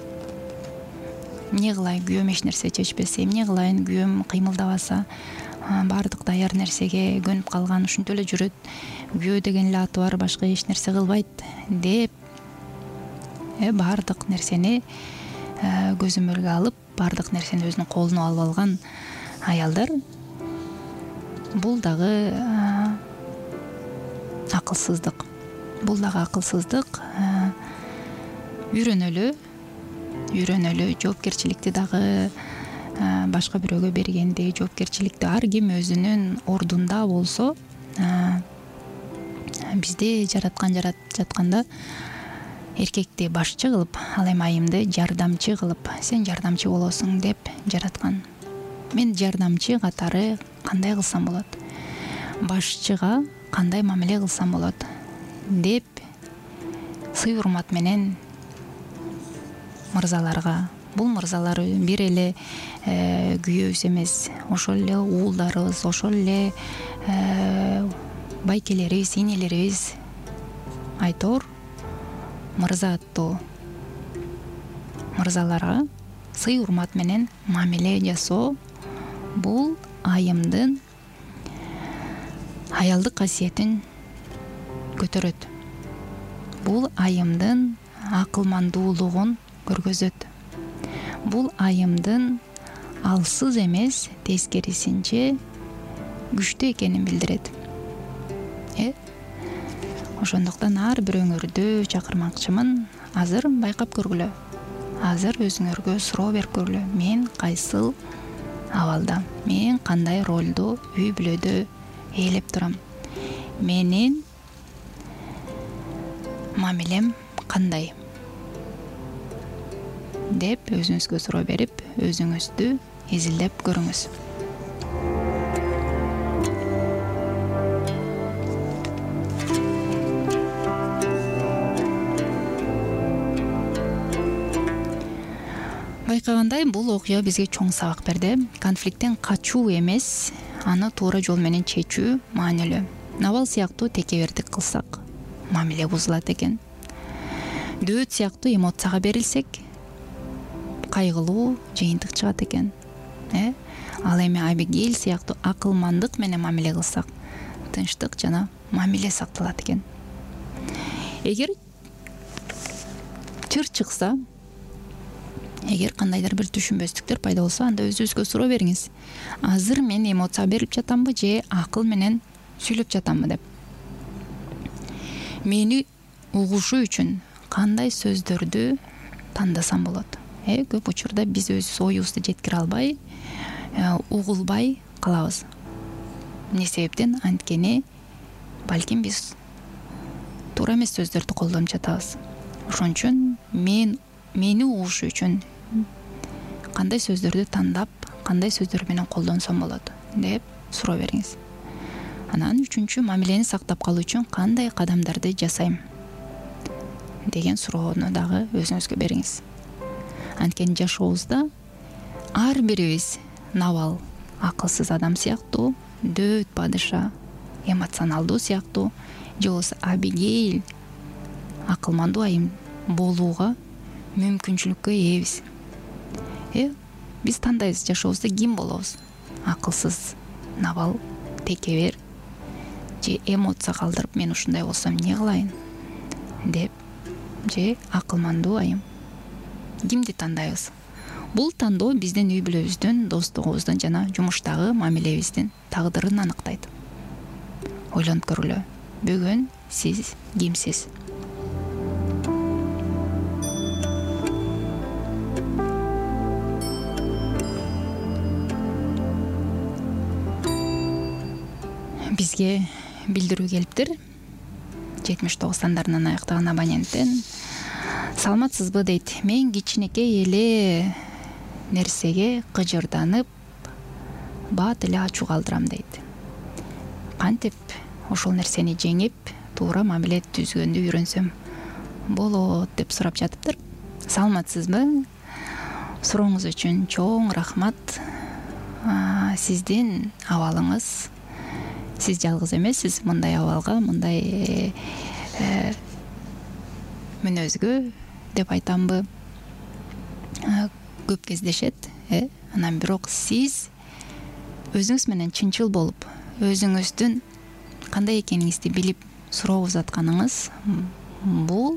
Эмне кылайын, күйөөм эч нерсе чечпесе, эмне кылайын, күйөөм кыймылдабаса, баардык даяр нерсеге көнүп калган, ушинтип эле жүрөт, күйөө деген эле аты бар, башка эч нерсе кылбайт деп баардык нерсени көзөмөлгө алып, баардык нерсени өзүнүн колуна алып алган аялдар, бул дагы акылсыздык. Бул дагы акылсыздык. Үйрөнөлү, үйрөнөлү, жоопкерчиликти дагы башка бирөөгө бергенди, жоопкерчиликти ар ким өзүнүн ордунда болсо, бизди жараткан жатканда эркекти башчы кылып, ал эми айымды жардамчы кылып, сен жардамчы болосуң деп жараткан. Мен жардамчы катары кандай кылсам болот, башчыга кандай мамиле кылсам болот деп сый урмат менен мырзаларга, бул мырзалар бир эле күйөөбүз эмес, ошол эле уулдарыбыз, ошол эле байкелерибиз, энелерибиз, айтор мырза аттуу мырзаларга сый урмат менен мамиле жасоо бул айымдын аялдык касиетин көтөрөт. Бул айымдын акылмандуулугун көргөзөт. Бул айымдын алсыз эмес, тескерисинче күчтүү экенин билдирет. Ошондуктан ар бир өңөрдү чакырмакчымын, азыр байкап көргүлө. Азыр өзүңөргө суроо берип көргүлө. Мен кайсыл абалда, мен кандай ролду үй бүлөдө ээлеп турам, менин мамилем кандай деп өзүңүзгө суроо берип, өзүңүздү изилдеп көрүңүз. Байкагандай, бул окуя бизге чоң сабак берди. Конфликттен качуу эмес, аны туура жол менен чечүү маанилүү. Навал сыяктуу текебердик кылсак, мамиле бузулат экен. Дөөт сыяктуу эмоцияга берилсек, кайгылуу жыйынтык чыгат экен. Ал эми Абигейл сыяктуу акылмандык менен мамиле кылсак, тынчтык жана мамиле сакталат экен. Эгер чыр чыкса, Эгер кандайдыр бир түшүнбөстүктөр пайда болсо, анда өзүңүзгө суроо бериңиз. Азыр мен эмоция берип жатамбы же акыл менен сүйлөп жатамбы деп. Мени угушу үчүн кандай сөздөрдү тандасам болот? Э, көп учурда биз өз оюбузду жеткире албай, угулбай калабыз. Эмне себептен? Анткени балким биз туура эмес сөздөрдү колдонуп жатабыз. Ошон үчүн мен мени угушу үчүн кандай сөздөрдү тандап, кандай сөздөр менен колдонсом болот деп суроо бериңиз. Анан үчүнчү, мамилени сактап калуу үчүн кандай кадамдарды жасайм деген суроону дагы өзүңүзгө бериңиз. Анткени жашообузда ар бирибиз Навал акылсыз адам сыяктуу, Дөт падыша эмоционалдуу сыяктуу, же болбосо Абигейл акылмандуу айым болууга мүмкүнчүлүккө ээбиз. Э, биз тандайбыз жашообузда ким болобуз? Акылсыз Навал, текебер, же эмоция калтырып мен ушундай болсом эмне кылайын деп, же акылмандуу айым. Кимди тандайбыз? Бул тандоо биздин үй бүлөбүздүн, достугубуздун жана жумуштагы мамилебиздин тагдырын аныктайт. Ойлонуп көргүлө. Бүгүн сиз кимсиз? Бизге билдирүү келиптир. жетимиш тогуз сандарынан аяктаган абоненттен. Саламатсызбы дейт. Мен кичинекей эле нерсеге кыжырданып, бат эле ачуу калтырам дейт. Кантип ошол нерсени жеңип, туура мамиле түзгөндү үйрөнсөм болот деп сурап жатыптыр. Саламатсызбы? Сурооңуз үчүн чоң рахмат. Сиздин абалыңыз, сиз жалгыз эмессиз мындай абалга, мындай мүнөзгө деп айтамбы. Көп кездешет, э? Анан бирок сиз өзүңүз менен чынчыл болуп, өзүңүздүн кандай экениңизди билип суроо узатканыңыз бул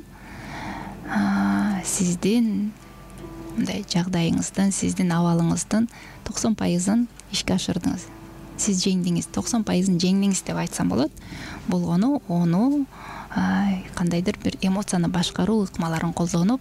сиздин мындай жагдайыңыздын, сиздин абалыңыздын токсон пайызын ишке ашырдыңыз. Сиз жеңдиңиз, токсон пайызын жеңдиңиз деп айтсам болот. Болгону ону кандайдыр бир эмоцияны башкаруу ыкмаларын колдонуп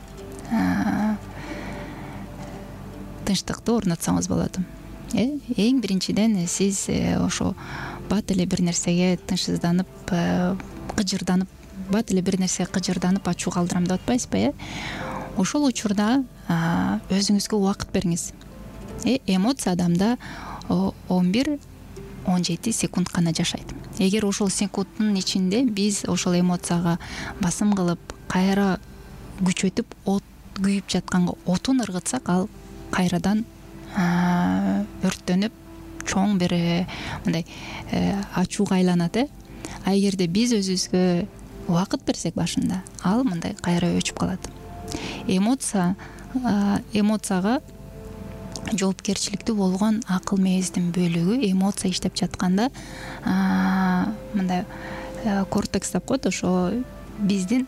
тынчтыкты орнотсоңуз болот. Э, эң биринчиден сиз ошо бат эле бир нерсеге тынчсызданып, кыжырданып, бат эле бир нерсеге кыжырданып ачуу калтырам деп атпайсызбы, э? Ошол учурда өзүңүзгө убакыт бериңиз. Э, эмоция адамда он бир он жети секунд гана жашайт. Эгер ошол секундтун ичинде биз ошол эмоцияга басым кылып, кайра күчөтүп, от күйүп жатканга отун ыргытсак, ал кайрадан өрттөнүп, чоң бир мындай ачууга айланат, э. А эгерде биз өзүбүзгө убакыт берсек башында, ал мындай кайра өчүп калат. Эмоция эмоцияга жоопкерчиликтүү болгон акыл мээздин бөлүгү эмоция иштеп жатканда мындай кортекс деп коет, ошо биздин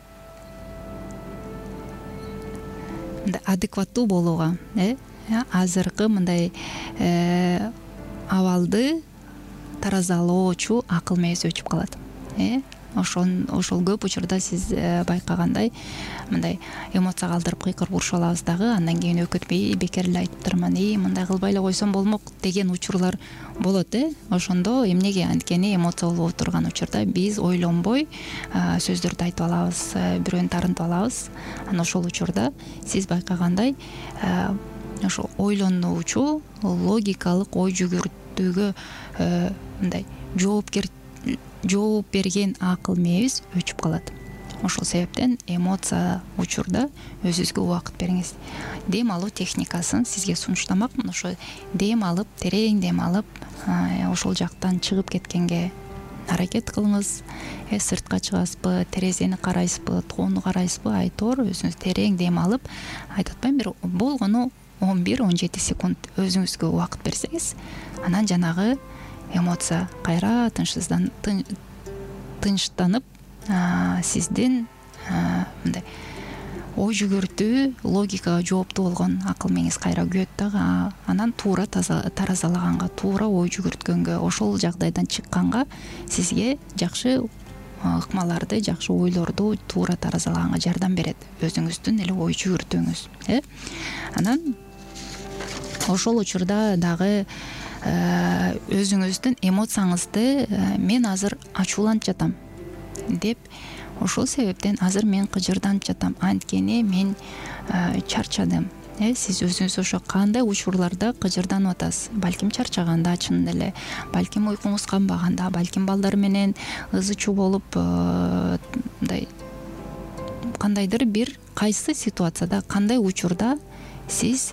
адекваттуу болууга, э, азыркы мындай абалды таразалоочу акыл мээз өчүп калат. Э, ошол ошол көп учурда сиз байкагандай мындай эмоция калтырып кыйкырып урушуп алабыз дагы, андан кийин өкөтпөй бекер эле айтып турман, и мындай кылбай эле койсом болмок деген учурлар болот, э. Ошондо эмнеге? Анткени эмоция болуп турган учурда биз ойлонбой сөздөрдү айтып алабыз, бирөөнү тарынтып алабыз. Анан ошол учурда сиз байкагандай ошо ойлонуучу, логикалык ой жүгүртүүгө мындай жоопкер жооп берген акыл мээз өчүп калат. Ошол себептен эмоция учурда өзүңүзгө убакыт бериңиз. Дем алуу техникасын сизге сунуштамакмын. Ошо дем алып, терең дем алып, ошол жактан чыгып кеткенге аракет кылыңыз. Э, сыртка чыгасызбы, терезени карайсызбы, тоону карайсызбы, айтор өзүңүз терең дем алып, айтып атпайм, бир болгону он бир он жети секунд өзүңүзгө убакыт берсеңиз, анан жанагы эмоция кайра тынчсыздан тынчтанып, сиздин мындай ой жүгүртүү логикага жооптуу болгон акыл меңиз кайра күйөт дагы, анан туура таразалаганга, туура ой жүгүрткөнгө, ошол жагдайдан чыкканга сизге жакшы ыкмаларды, жакшы ойлорду туура таразалаганга жардам берет, өзүңүздүн эле ой жүгүртүүңүз. э Анан ошол учурда дагы өзүңүздүн эмоцияңызды мен азыр ачууланып жатам деп, ошол себептен азыр мен кыжырданып жатам, анткени мен чарчадым. э Сиз өзүңүз ошо кандай учурларда кыжырданып атасыз? Балким чарчаганда, чынында эле, балким уйкуңуз канбаганда, балким балдар менен ызы чуу болуп, мындай кандайдыр бир кайсы ситуацияда, кандай учурда сиз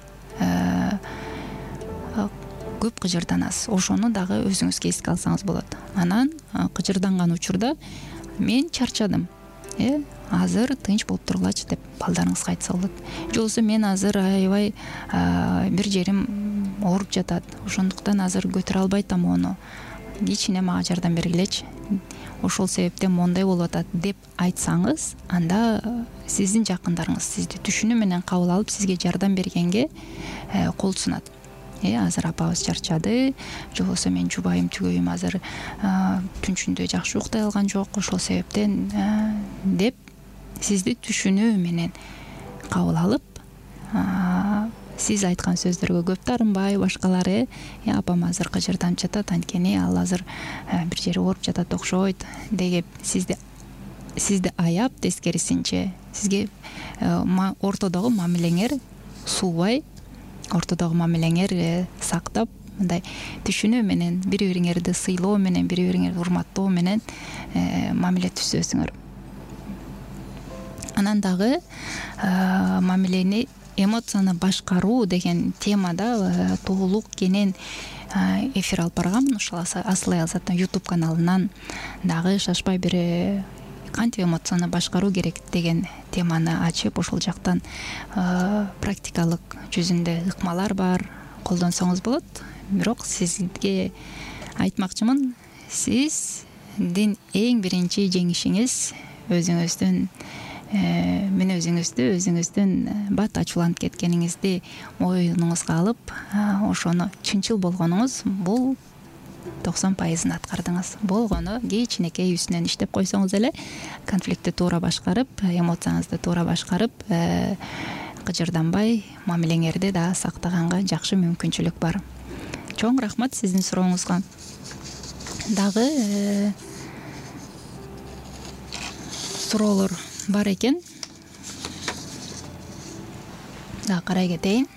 көп кыжырданасыз. Ошону дагы өзүңүзгө эске алсаңыз болот. Анан кыжырданган учурда мен чарчадым, э азыр тынч болуп тургулачы деп балдарыңызга айтса болот. Же болбосо мен азыр аябай бир жерим ооруп жатат, ошондуктан азыр көтөрө албай атам ону. Кичине мага жардам бергилечи. Ошол себептен мондай болуп атат деп айтсаңыз, анда сиздин жакындарыңыз сизди түшүнүү менен кабыл алып, сизге жардам бергенге кол сунат. э азыр апабыз чарчады, же болбосо мен жубайым түгөйүм азыр түнчүндө жакшы уктай алган жок, ошол себептен деп сизди түшүнүү менен кабыл алып, сиз айткан сөздөргө көп таарынбай, башкалары э апам азыр кыжырданып жатат, анткени ал азыр бир жери ооруп жатат окшойт деп сизди сизди аяп, тескерисинче сизге ортодогу мамилеңер суубай, ортодогу мамилеңер сактап, мындай түшүнүү менен, бири бириңерди сыйлоо менен, бири бириңерди урматтоо менен мамиле түзөсүңөр. Анан дагы мамилени, эмоцияны башкаруу деген темада толук кенен эфир алып баргам. Ушул Асыл Аялзаттын YouTube каналынан дагы шашпай бир кантип эмоцияны башкаруу керек деген теманы ачып, ошол жактан практикалык жүзүндө ыкмалар бар, колдонсоңуз болот. Бирок сизге айтмакчымын, сиздин эң биринчи жеңишиңиз өзүңүздүн мен өзүңүздү, өзүңүздүн бат ачууланып кеткениңизди оюнуңузга алып, ошону чынчыл болгонуңуз, бул токсон пайызын аткардыңыз. Болгону кичинекей үстүнөн иштеп койсоңуз эле, конфликтти туура башкарып, эмоцияңызды туура башкарып, кыжырданбай, мамилеңерди да сактаганга жакшы мүмкүнчүлүк бар. Чоң рахмат сиздин сурооңузга. Дагы суроолор бар экен. Да, карай кетейин.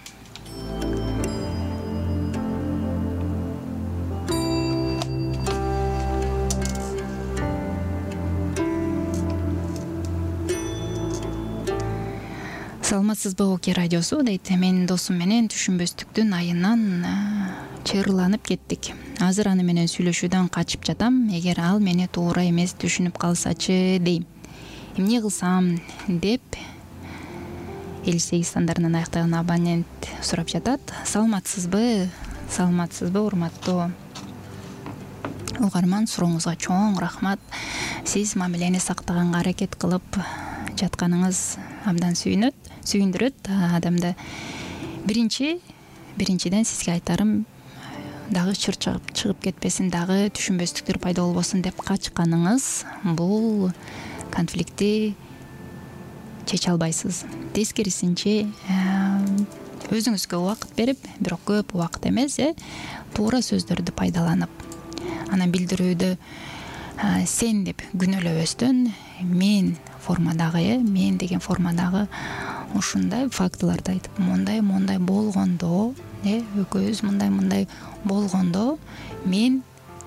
Саламатсызбы Оке радиосу дейт. Менин досум менен түшүнбөстүктүн айынан чырланып кеттик. Азыр аны менен сүйлөшүүдөн качып жатам. Эгер ал мени туура эмес түшүнүп калсачы дейм. Эмне кылсам деп элүү сегиз сандарынан аяктаган абонент сурап жатат. Саламатсызбы? Саламатсызбы, урматтуу угарман? Сурооңузга чоң рахмат. Сиз мамилени сактаганга аракет кылып жатканыңыз абдан сүйүнөт, сүйүндүрөт адамды. Биринчи, биринчиден сизге айтарым, дагы чыр чыгып кетпесин, дагы түшүнбөстүктөр пайда болбосун деп качканыңыз, бул конфликтти чече албайсыз. Тескерисинче, өзүңүзгө убакыт берип, бирок көп убакыт эмес, э туура сөздөрдү пайдаланып, анан билдирүүдө сен деп күнөөлөбөстөн, мен формадагы, э мен деген формадагы ушундай фактыларды айтып, мондай мондай болгондо, э экөөбүз мындай мындай болгондо мен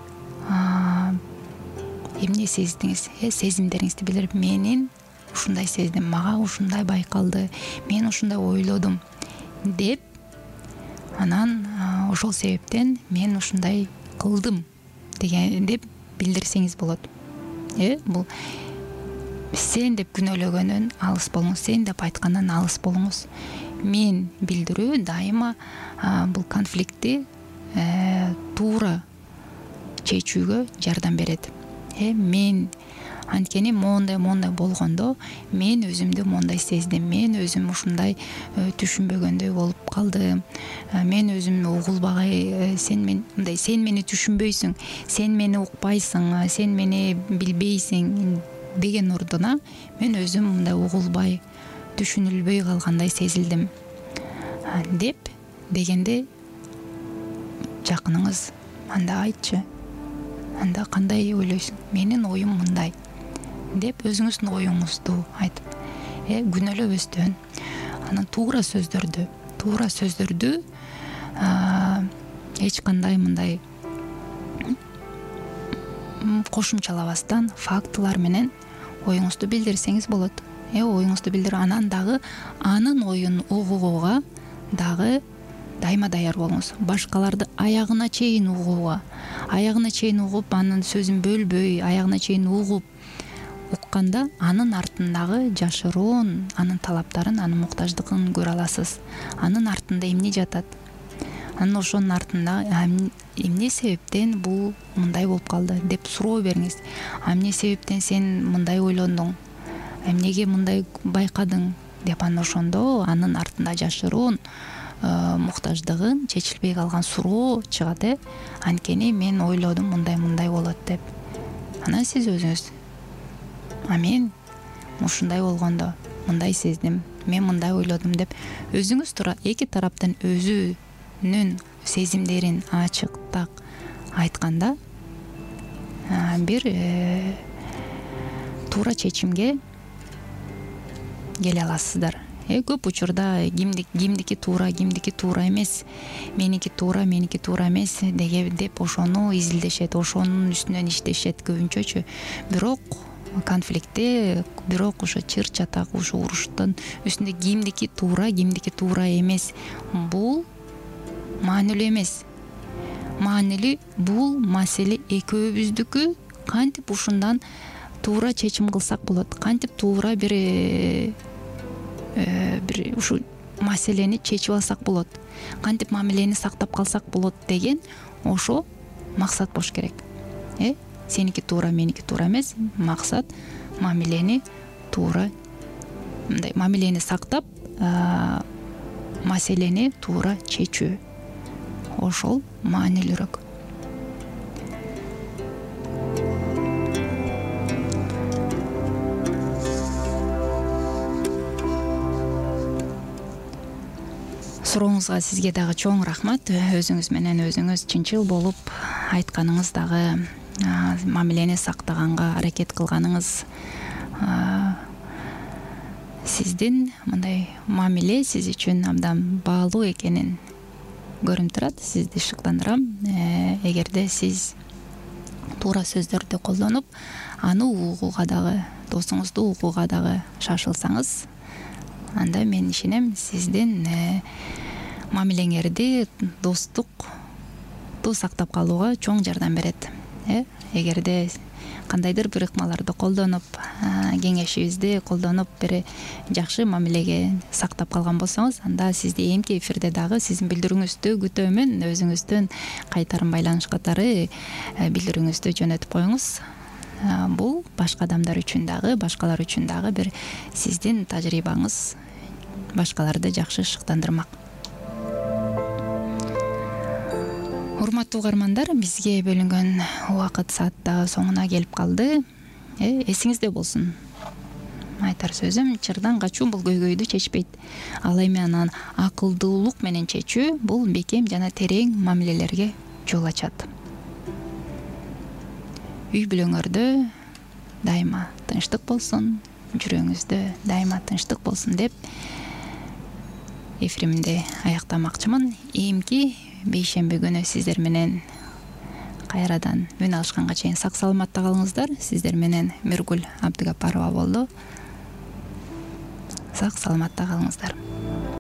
эмне сездиңиз, э сезимдериңизди билдирип, менин ушундай сездим, мага ушундай байкалды, мен ушундай ойлодум деп, анан ошол себептен мен ушундай кылдым деген деп билдирсеңиз болот. Э бул сен деп күнөөлөгөндөн алыс болуңуз, сен деп айткандан алыс болуңуз. Мен билдирүү дайыма бул конфликтти туура чечүүгө жардам берет. э мен анткени моундай моундай болгондо мен өзүмдү моундай сездим, мен өзүм ушундай түшүнбөгөндөй болуп калдым, мен өзүм угулбагай, сен мен мындай сен мени түшүнбөйсүң, сен мени укпайсың, сен мени билбейсиң деген ордуна мен өзүм мындай угулбай, түшүнүлбөй калгандай сезилдим деп дегенде жакыныңыз анда айтчы, анда кандай ойлойсуң, менин оюм мындай деп өзүңүздүн оюңузду айтып, э күнөөлөбөстөн анан туура сөздөрдү, туура сөздөрдү эч кандай мындай кошумчалабастан фактылар менен оюңузду билдирсеңиз болот. Э оюңузду билдирип, анан дагы анын оюн угууга дагы дайыма даяр болуңуз. Башкаларды аягына чейин угууга, аягына чейин угуп, анын сөзүн бөлбөй, аягына чейин угуп укканда анын артындагы жашыруун анын талаптарын, анын муктаждыгын көрө аласыз. Анын артында эмне жатат? Анын ошонун артында эмне себептен бул мындай болуп калды деп суроо бериңиз. Эмне себептен сен мындай ойлондуң? Эмнеге мындай байкадың деп, анан ошондо анын артында жашыруун муктаждыгын чечилбей калган суроо чыгат. Э анткени мен ойлодум мындай мындай болот деп. Анан сиз өзүңүз, а мен ушундай болгондо мындай сездим, мен мындай ойлодум деп өзүңүз тура эки тараптын өзүнүн сезимдерин ачык-так айтканда бир туура чечимге келе аласыздар. Э көп учурда кимдики кимдики туура, кимдики туура эмес, меники туура, меники туура эмес деге деп ошону изилдешет, ошонун үстүнөн иштешет көбүнчөчү. Бирок конфликтте, бирок ошо чыр чатак, ошо уруштун үстүндө кимдики туура, кимдики туура эмес, бул маанилүү эмес. Маанилүү бул маселе экөөбүздүкү, кантип ушундан туура чечим кылсак болот, кантип туура бир бир ушул маселени чечип алсак болот, кантип мамилени сактап калсак болот деген ошо максат болуш керек. Э сеники туура, меники туура эмес, максат мамилени туура, мындай мамилени сактап, маселени туура чечүү. Ошол маанилүүрөөк. Сурооңузга сизге дагы чоң рахмат. Өзүңүз менен өзүңүз чынчыл болуп айтканыңыз, дагы мамилени сактаганга аракет кылганыңыз, сиздин мындай мамиле сиз үчүн абдан баалуу экенин көрүнүп турат. Сизди шыктандырам. Эгерде сиз туура сөздөрдү колдонуп, аны угууга дагы, досуңузду угууга дагы шашылсаңыз, анда мен ишенем, сиздин мамилеңерди, достукту сактап калууга чоң жардам берет. Э эгерде кандайдыр бир ыкмаларды колдонуп, кеңешибизди колдонуп, бир жакшы мамилеге сактап калган болсоңуз, анда сизди эмки эфирде дагы сиздин билдирүүңүздү күтөмүн. Өзүңүздүн кайтарым байланыш катары билдирүүңүздү жөнөтүп коюңуз. Бул башка адамдар үчүн дагы, башкалар үчүн дагы бир сиздин тажрыйбаңыз башкаларды жакшы шыктандырмак. Урматтуу угармандар, бизге бөлүнгөн убакыт саат да соңуна келип калды. Э эсиңизде болсун. Айтар сөзүм, чырдан качуу бул көйгөйдү чечпейт. Ал эми анан акылдуулук менен чечүү бул бекем жана терең мамилелерге жол ачат. Үй бүлөңөрдө дайыма тынчтык болсун, жүрөгүңүздө дайыма тынчтык болсун деп эфиримди аяктамакчымын. Эмки бейшемби күнү сиздер менен кайрадан үн алышканга чейин сак саламатта калыңыздар. Сиздер менен Миргүл Абдыгапарова болду. Сак саламатта калыңыздар.